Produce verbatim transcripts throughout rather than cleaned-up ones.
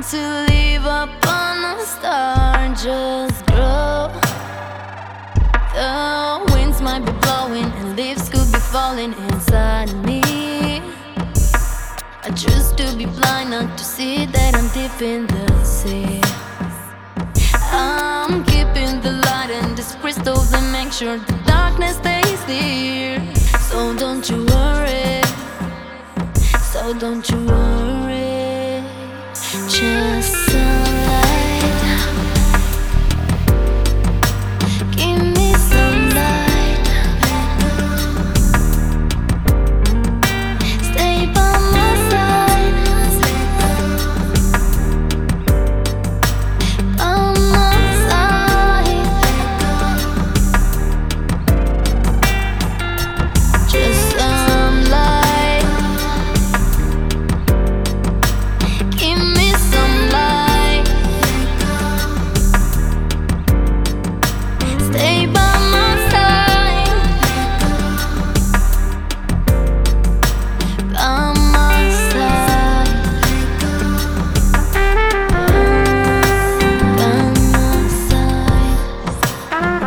to live up on a star, just grow. The winds might be blowing and leaves could be falling inside me. I choose to be blind, not to see that I'm deep in the sea. I'm keeping the light in these crystals and make sure the darkness stays near. So don't you worry, so don't you worry, just sunlight. Give me some light. Stay by my side. By my side. Just some light. Give me some light. Stay by my side. By my side. By my side.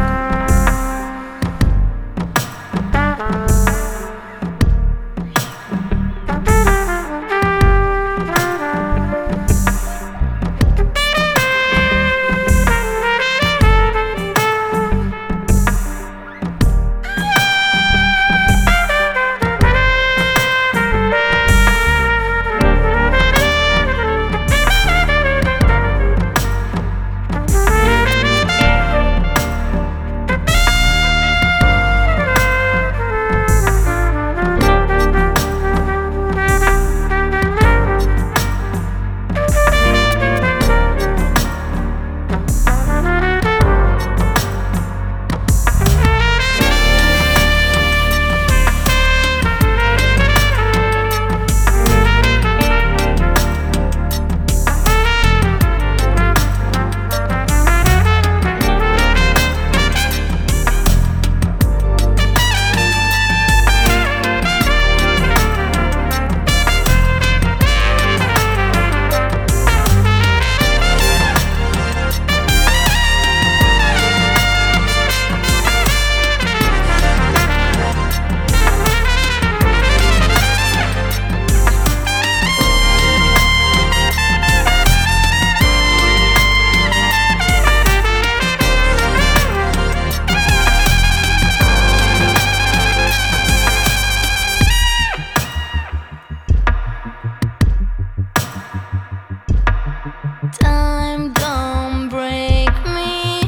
Time don't break me.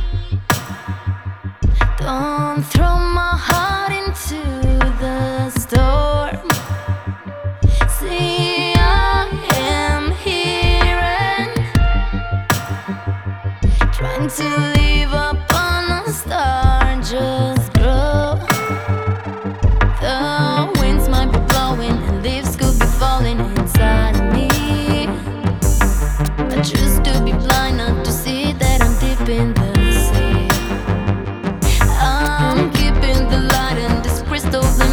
Don't throw my heart into the storm. See, I am here and trying to live up on a star, just grow. The winds might be blowing and leaves could be falling inside me. I choose to be blind, not to see that I'm deep in the sea. I'm keeping the light in these crystals